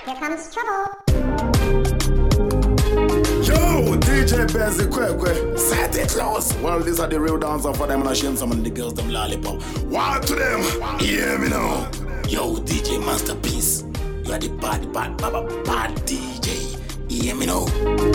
Here comes trouble. Yo, DJ Bezzy Kwekwe, set it close. Well, these are the real dancers for them and I shame some of the girls them lollipop. What to them? Hear me now. Yo, DJ Masterpiece, you are the bad DJ. Hear me now.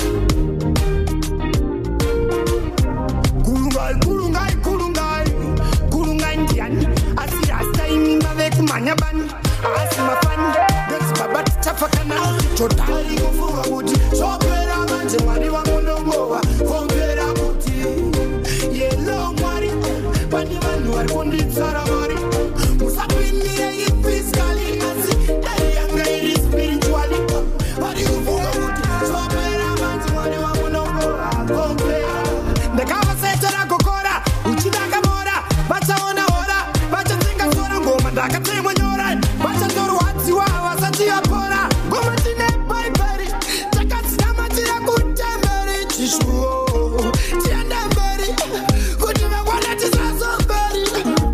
Kulungai ndiani. Asi rasta imimba veku manyaban. Asi mafani, beti babati chafakana. Chotari kufuga kuti, chopera manje mwari wa mondongowa. Kompera kuti, yellow mwari. Pani vanu wari konditsara mwari. Musapindire ifiskali asi. Dari yanga iri spirituali. Wari kufuga kuti, chopera manje mwari wa mondongowa. Kompera. Ndekava setera kokora, uchidaka mora. Bacha ona hora, bacha zinga sora ngoma. Ndakatemwa nyora, bacha toro watsi wawa sati apora. Ngoma tine paiperi, chakatsina matira kutemberi. Chishuo, tiendemberi, kuti vekwana tisasomberi.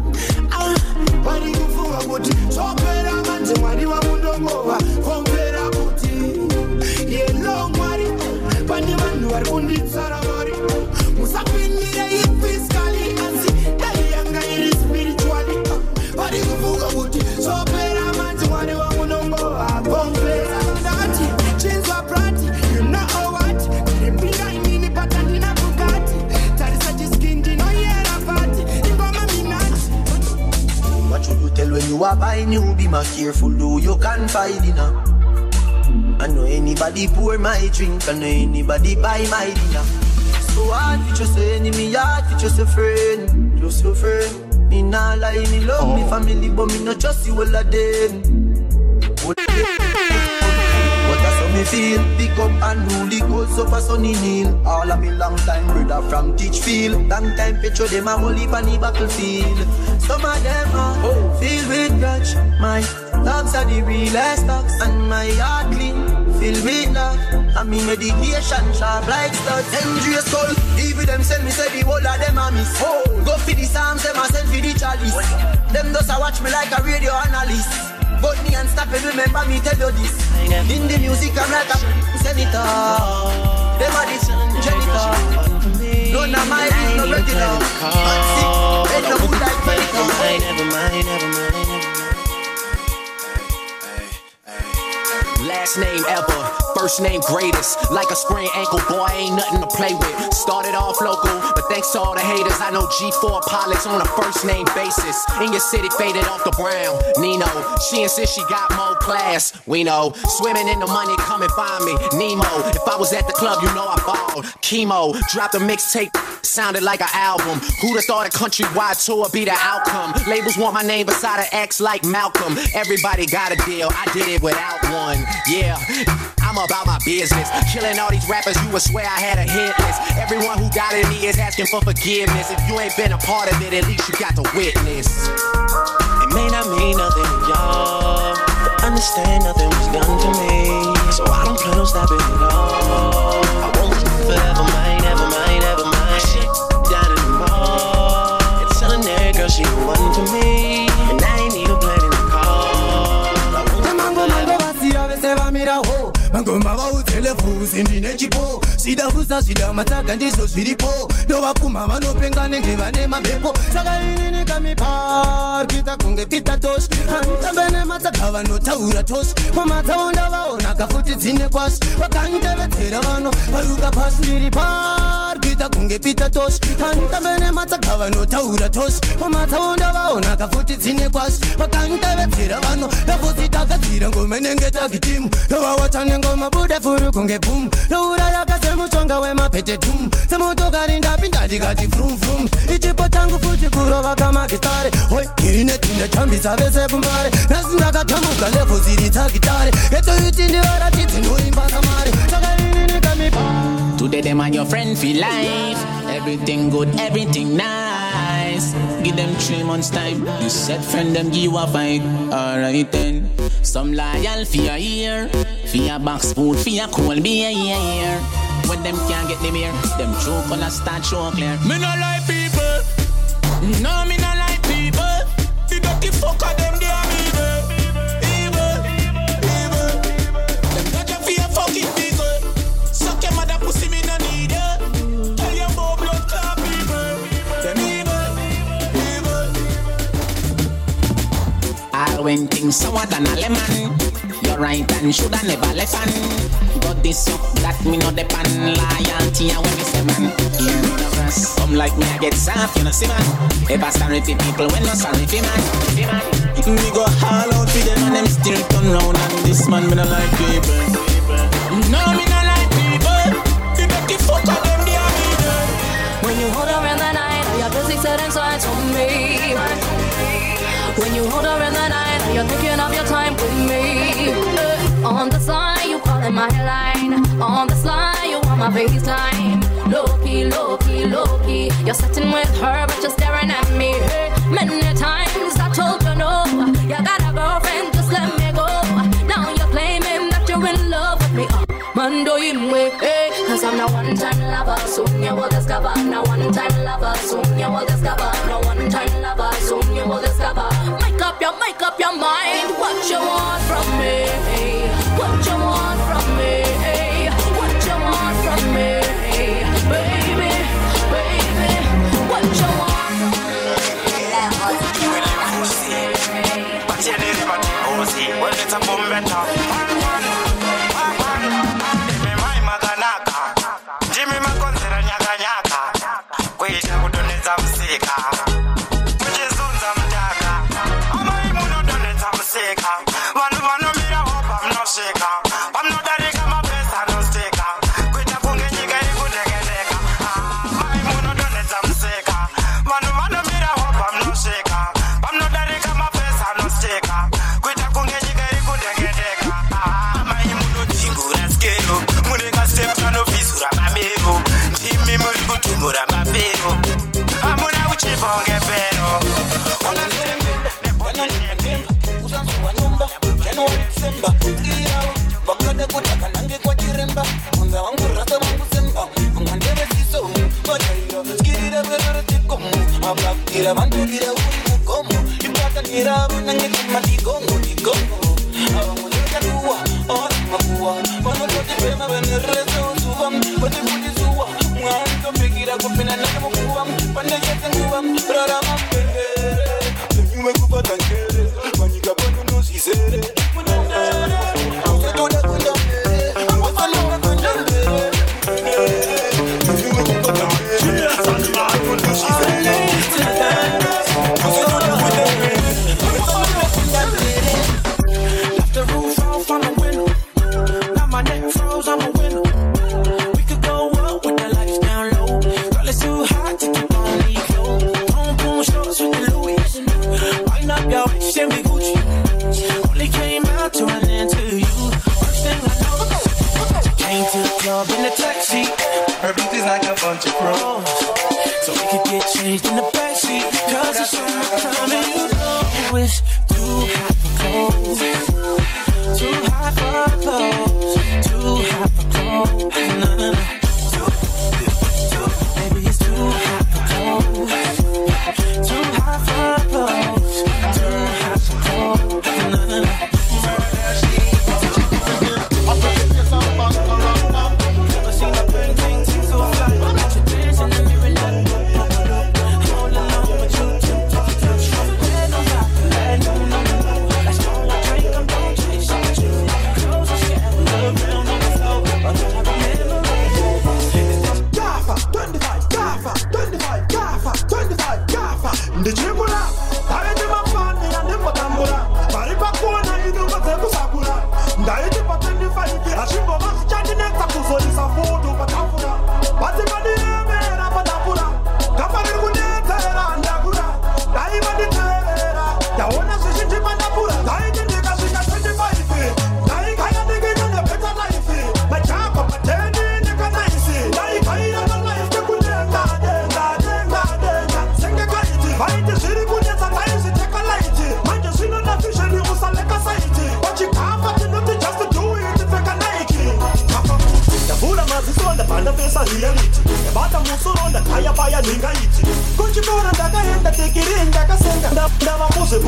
Wari kufunga kuti, chopera manje mwari wa mundongova. Kompera kuti, yellow mwari. Pani vanhu vari kunditsara mwari. Musapindire ifiskali asi. Dai yanga iri spirituali. Wari kufunga kuti, chopera manje mwari wa mundongova. Kompera ndati, chinzwa prati. You know what? Ndirimbira inini pata ndina Bugatti. Tarisa jiskindi no yera pati. Ingoma minati. What should you tell when you are buying you? Be more careful, though you can't find dinner. I know anybody pour my drink, I know anybody buy my dinner. So hard for just an enemy, hard for just a friend, just a friend. Me nah lie, me love me family, but me not trust you all of them. But that's how me feel. Pick up and rule the coast up a sunny hill. All of me long time brother from Teachfield. Long time petro them a whole heap on the battlefield. Some of them are filled with grudge. My dogs are the realest dogs. And my heart clean, filled with love. And me medication sharp like studs. Dangerous skull, even them send me say the whole of them a miss. Go for the Psalms, them a send for the chalice. Them does a watch me like a radio analyst. But me and stop it, remember me tell you this. In the music I'm like a senator. Them a this janitor. None of my is no regular. Fancy, ain't no good like Medica. Never mind. Last name ever, first name greatest. Like a sprained ankle, boy, ain't nothing to play with. Started off local, but thanks to all the haters, I know G4 pilots on a first name basis. In your city, faded off the brown. Nino, she insists she got more class. We know, swimming in the money, come and find me. Nemo, if I was at the club, you know I balled. Chemo, dropped a mixtape, sounded like an album. Who'd have thought a countrywide tour be the outcome? Labels want my name beside an X like Malcolm. Everybody got a deal, I did it without one. Yeah, I'm about my business. Killing all these rappers, you would swear I had a hit list. Everyone who doubted me is asking for forgiveness. If you ain't been a part of it, at least you got to witness. It may not mean nothing to y'all, but understand nothing was done to me. So I don't plan on stopping at all. I won't forever mind, ever mind. Shit down in the mall. And telling that girl she the one for me. And I ain't even planning to call. I won't forever. Mangoma vautele fuzi ndine chipo. Shida fusa shida mataka ndizo zviripo. Ndovapfuma vanopenga nenge vane mamhepo. Saka inini kamiparkita kunge pita toshi. Handitambe nemataka vanotaura toshi. Mumatsaunda vaonaka futi dzine kwashi. Vakanditevedzera vano varuka pasi ndiri parkita kunge pita toshi. Handitambe nemataka vanotaura toshi. Mumatsaunda vaonaka futi dzine kwashi. Vakanditevedzera vano vafuti takadzira ngome nenge takitimu. Ndovawatane ngoma bude furu kunge boom. Loura yakase muchonga wemapete tum. Semotokari ndapinda ndikati vrum vrum. Ichipo changu futi kurova kama gitare. Hoi irine tine chambisa vese pumbare. Nasi ndakatamuka levo ziri dzagitare. Eto iti ndivaratidzi ndoimba samare. Saka inini kamipa. Today them and your friend feel life. Everything good, everything nice. Give them 3 months time. You said friend them give you a fight. Alright then. Some loyal for your ear. For your box food, for your cold beer, yeah. When them can't get them here, them choke on a start show clear. Me no like people. No, me no like people. The dirty fucker them they are evil. thing sour than a lemon. You're right and shoulda never left on. Got this up that me no depend. Loyalty and when me say man, hear me no verse. Come like me I get soft, you know see man. Ever sorry for people when no sorry for man. Me go all out for them and them still turn round. And this man me no like people. No me no like people. You make the fuck of them the people. When you hold her in the night, you're busy setting signs for me. When you hold her in the night, you're thinking of your time with me. On the side, you calling my line. On the slide, you want my FaceTime. Low key, low key, low key. You're sitting with her, but you're staring at me. Many times I told you no. You got a girlfriend, just let me go. Now you're claiming that you're in love with me. Man, do you way, cause I'm not one-time lover. Soon you will discover. No one-time lover. Soon you will discover. No one-time lover. Soon you will discover. Make up your mind. What you want from me? What you want from me? What you want from me? Baby, baby, what you want from me? But you need to see. Well, it's a boom better. Jimmy Makonzera nyaka nyaka kuita kudonedza musika kuchizunza mudaka amai munodonedza musika vanhu vanomira hopa munosvika vanodarika mapesa anostika kuita kunge nyika iri kudekendeka amai munodonedza musika vanhu vanomira hopa munosvika vanodarika mapesa anostika kuita kunge nyika iri kudekendeka amai munodhingura skero muneka steps anovhizura mamero ndimi muri kutumura mapero hamuna kuchibonge pero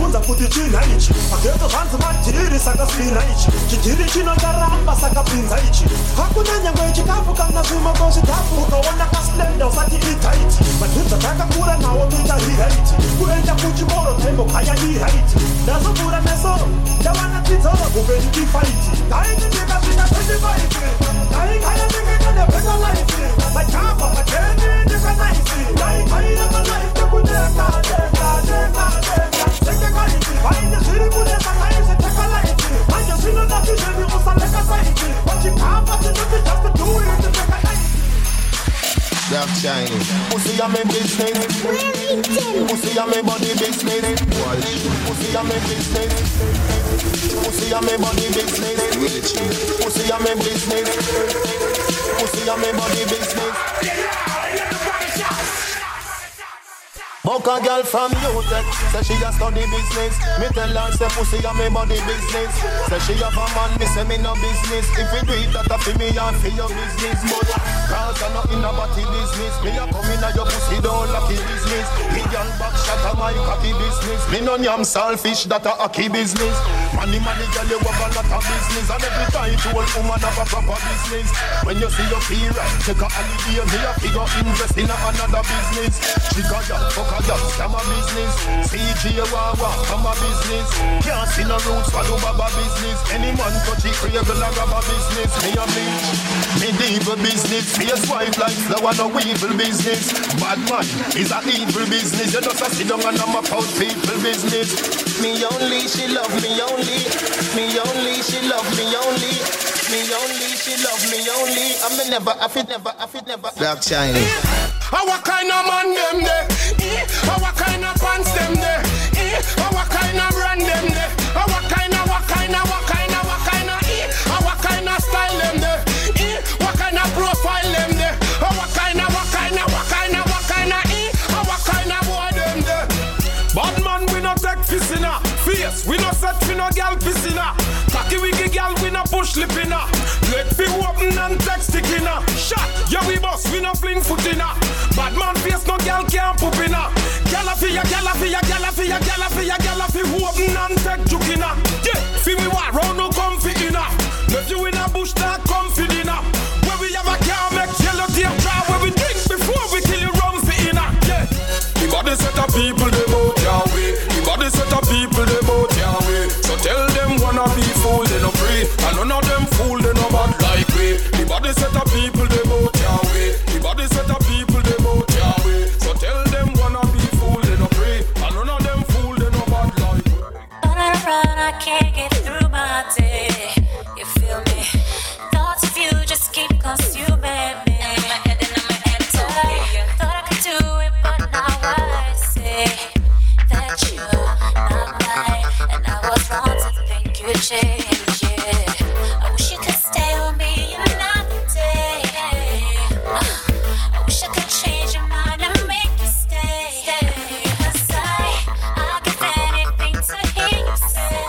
Matunza kuti china ichi Paketo vanzi matiri saka spina ichi Chitiri chino charamba saka pinza ichi Hakuna nyangwe chikafu kana zvima kosi tafu Ukaona kaslenda usati ita ichi Matunza takakura nawo tuita hira ichi Kuenda kuchimoro tembo kaya hira ichi Nazo kura mesoro Jawana tizoro Ubeni kifa ichi Taini nika zika tujiba ichi Taini kaya nika kaya peka laifi Machapa mateni nika naifi Taini kaya nika laifi Kudeka deka deka deka Seke kaifi Vaini ziri kudeka kaifi Teka laifi Manja sino na kisheni usaleka saifi Wachikapa tinuki just to do it Teka laifi Black China. Pussy on me business. Pussy on me body business. Pussy on me business. Pussy on me body business. Pussy on me business. Pussy on me body business. Buck a girl from UTech, say she a study business. Me tell her say pussy a me body business. Say she have a man, me say me no business. If you do it, that a fi me and fi your business. But cause I not in a body business. Me a come in a your pussy don't lucky business. Me young back shot a my cocky business. Me no yam selfish, that a hockey business. Money girl you have a lot of business. And every time you old woman have a proper business. When you see your fear, take a holiday. Me a figure invest in another business. She got ya, fuck a ya, scam a business. CG Wawa, come a business. Can't see no roots for do baba business. Any man touch it, crave a rubber business. Me a bitch, medieval business. Face white like flower, no evil business. Bad man is a evil business. You just a sit down and I'm a proud people business. Me only, she love me only. Me only, she love me only. Me only, she love me only. I'm never, I fit never. Black China. Our kind of man them there. Our kind of pants them there. Our kind of brand them there. Our kind of style them there. What kind of profile them there. Our kind of boy them there. Bad man we no take piss in her face. We no set for no girl piss in her. Cocky wiggy girl we no push lip in her. Let fi open and take stick in her. Shot, yeah we boss, we no fling foot in her. Bad man face no girl can't poop in her. Gyal a fi open and take juke in her. Yeah, fi we walk round no comfy in her. Left you in a bush that comfy in her. Where we have a car make yellow tape dry. Where we drink before we kill you rum fi in her. Yeah, the body set of people they bout your way. The body set of people they bout your way. So tell them wanna be fool they no free. And none of them fool they no bad like we. The body set of people they bout your way. The body set of people they bout your way. So tell them wanna be fool they no free. And none of them fool they no bad like we. I can't get through my day. You feel me? Thoughts of you just keep consuming me. In my head thought I could do it, but now I say that you're not right, and I was wrong to think you'd change. Yeah, I wish you could stay with me another day. I wish I could change your mind and make you stay. 'Cause I'll give anything to hear you say.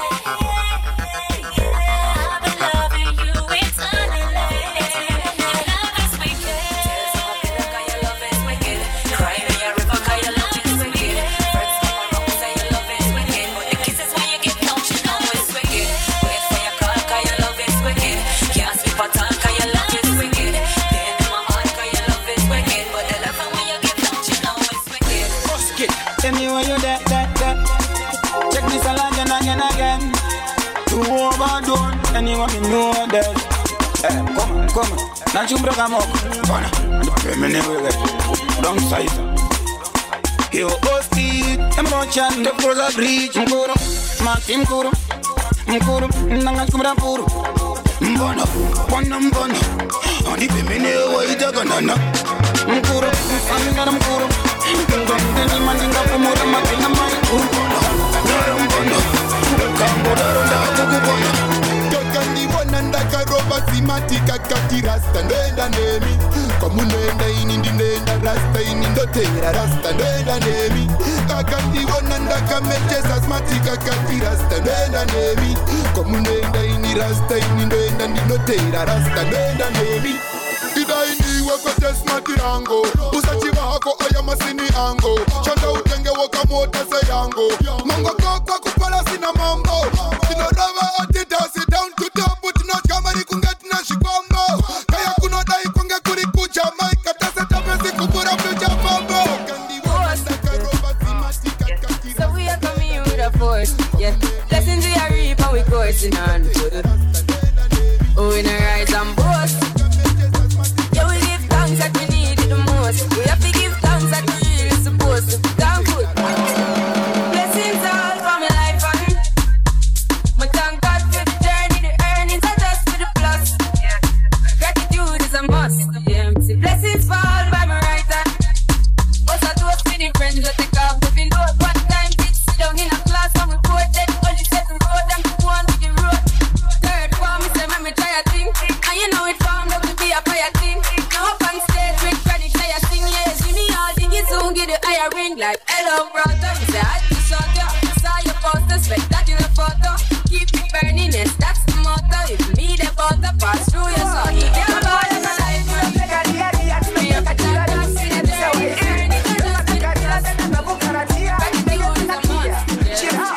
I've been loving you eternally. Your love is wicked. Your love is wicked. Cry me a river 'cause your love is wicked. Friends come around say your love is wicked, but the kisses when you give don't you know it's wicked. Wait for your call 'cause your love is wicked. Can't sleep at all 'cause your love is wicked. Pain in my heart 'cause your love is wicked, but the love when you give don't you know it's wicked. Tell me where you that. Check this again. You overdone, anyone you know that. Come on. Now you broke a mock. Don't size. You host it. I'm not chatting the cross a bridge. Mkuru, Martin Kuru. Mkuru, Nangakumra Puru. Mbona. Only women know you don't know. Mkuru, I'm not Mkuru. Ngondeni mandinga kumura matina mai Mbona. Tokandi wanandaka roba simatika kati rasta ndenda nemi Komunenda inindi ndenda rasta inindotera rasta ndenda nemi Kakandi wanandaka mechesa asmatika kati rasta ndenda nemi Komunenda ini rasta inindenda ndinotera rasta ndenda nemi Ida ini wakate yes mati ango usachivako ayamasini ango shanda utenge wakamota sayango mongo kokwa kupala sina mambo tinorava atitasi down to top but not kamari kungatina shikwambo kaya kunodai kunge kuri kucha maika tase tapesi kubura future fambo so we are coming with a force, yeah. Blessings we are reap and we coursing on. Oh, in a rise and boast. Yeah, we give thanks that we need it the most. We have to give thanks that we really supposed to be done good. Blessings all for my life and my thank God for the journey, the earnings are just for the plus. Gratitude is a must. Yeah, see blessings fall by my right hand. What's a toast to the friends that take off the window. One time kids sit down in a class and we both then only set the road and go on with the road. Third form, me say me try a thing. And you know it formed up to be a fire thing. Now up on stage with credit, say a sing. Yeah, see me all thing, you soon get the higher ring. Like, hello brother, me say I just shot ya. Saw your poster, spectacular photo. Keep it burning, yes, that's the motto. If me the butter pass through your soul, you can't buy it for life. Me up a chat, I see the journey. Earning the just with the plus. Gratitude is a must.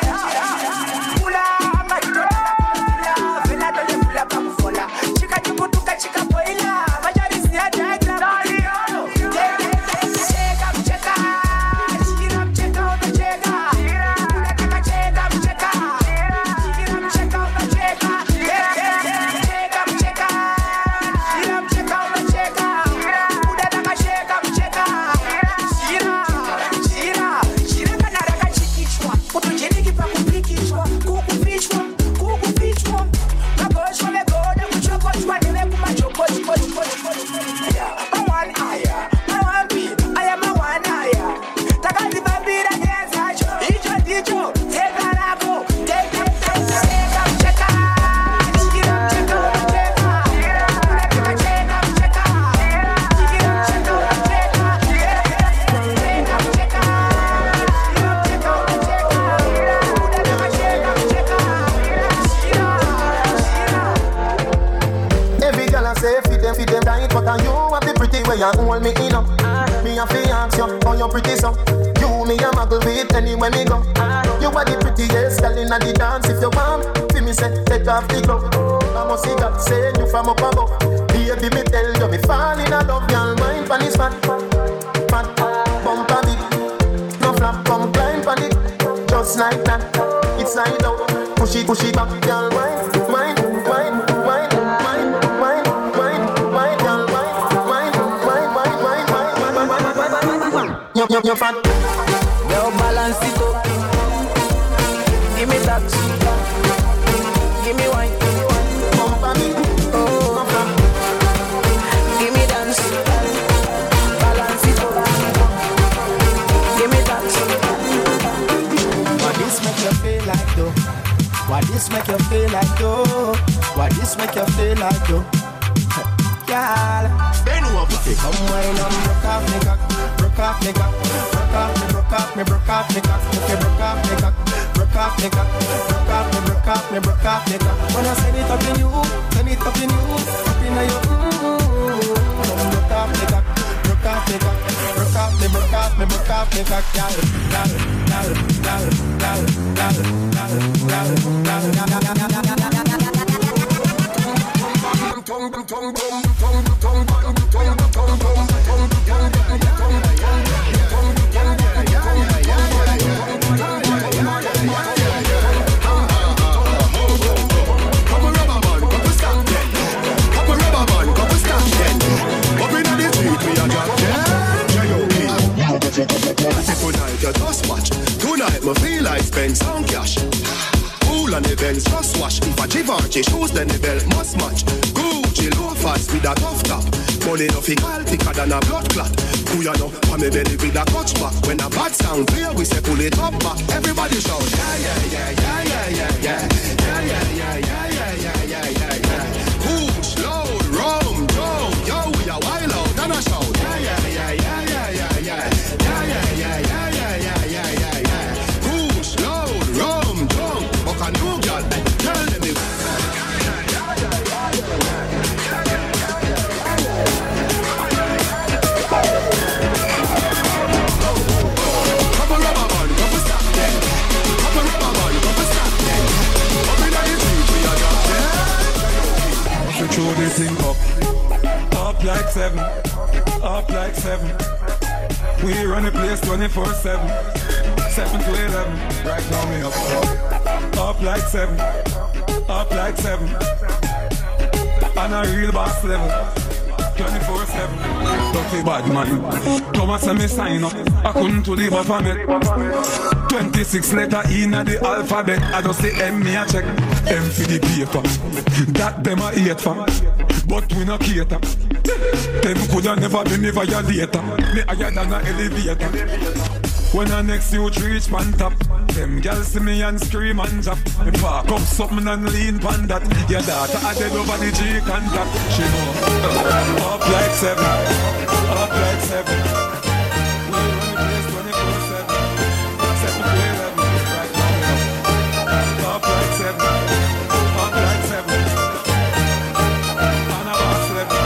Hold me in up. Me a fi ask you how you pretty so. You me a muggle with anywhere me go. You are the prettiest girl inna the dance. If you want, fi me say take off the glove. I must see God send you from up above. Baby me tell you me fall in love. Girl mind pon this fat, fat bumper big. No flap, come climb pon it, just like that. It's like out, push it back, girl mind. You're fat. Yo, balance it up. Give me that. Give me wine. Bumper me. Oh, give me dance. Balance it up. Give me that. What this make you feel like though? What this make you feel like though? What this make you feel like though? Girl, bend over. Come wine and broke off me cock. Broke off me cock. Broke off me cock. Okay, broke off me cock. Broke off me cock. Broke off me cock. When I send it up in you, up in you. Come broke off me cock. Broke off me cock. Broke off me cock. Tonight you just watch. Tonight me feel like spend some cash. Cool on the Benz just wash. If a Givenchy shoes then the belt must match. Gucci loafers with a tough top. Money no call thicker than a blood clot. Who you know? On me belly with a clutch back. When a bad sound clear we say pull it up back. Everybody shout yeah yeah yeah yeah yeah yeah yeah yeah yeah yeah yeah yeah yeah yeah yeah. Push loud rum down. Yo we a wild out and a shout yeah yeah yeah yeah yeah yeah yeah. A new girl, tell them you. Throw the thing up like 7, up like 7. We run the place 24/7, 7 to 11. Right now me up like 7, up like 7. On a real boss level, 24/7. Dirty bad man, Thomas and me sign up. I couldn't to the bottom 26 letter in the alphabet. I just say M me a check. M for the paper. That them a hate for, but we no cater. Them coulda never be me violator. Me higher than a elevator. When the next youth reach pan top, them girls see me and scream and drop. Me park up something and lean pan that. Your daughter a dead over the G contact. She know up like 7, up like 7. We run the place 24/7, 7 to 11. Right now, up like 7, up like 7. On a boss level.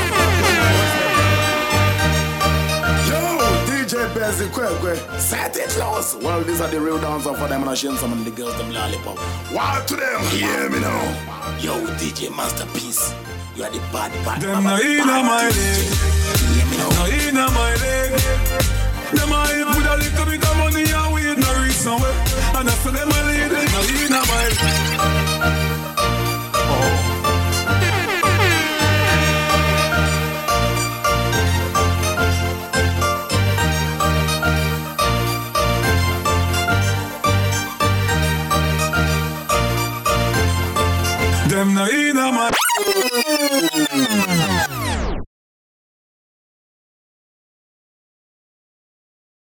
Yo, DJ Bezzy Kwekwe, set it loose. Well, these are the real dancers for them and I share some of the girls them lollipop. What to them? Hear me now. Yo, DJ Masterpiece, you are the bad. Them no inna my leg. Hear me now. No inna my leg. Them a hit with a little bit of money and we no reach nowhere.